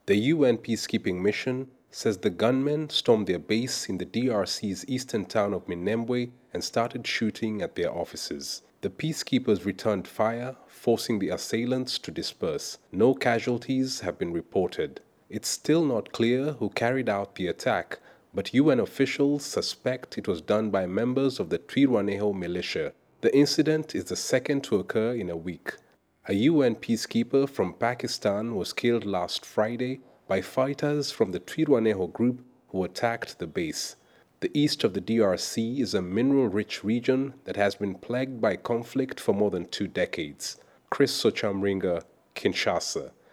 The UN peacekeeping mission says the gunmen stormed their base in the DRC's eastern town of Minembwe and started shooting at their officers. The peacekeepers returned fire, forcing the assailants to disperse. No casualties have been reported. It's still not clear who carried out the attack, but UN officials suspect it was done by members of the Twirwaneho militia. The incident is the second to occur in a week. A UN peacekeeper from Pakistan was killed last Friday by fighters from the Twirwaneho group who attacked the base. The east of the DRC is a mineral-rich region that has been plagued by conflict for more than 2 decades. Chris Sochamringa, Kinshasa.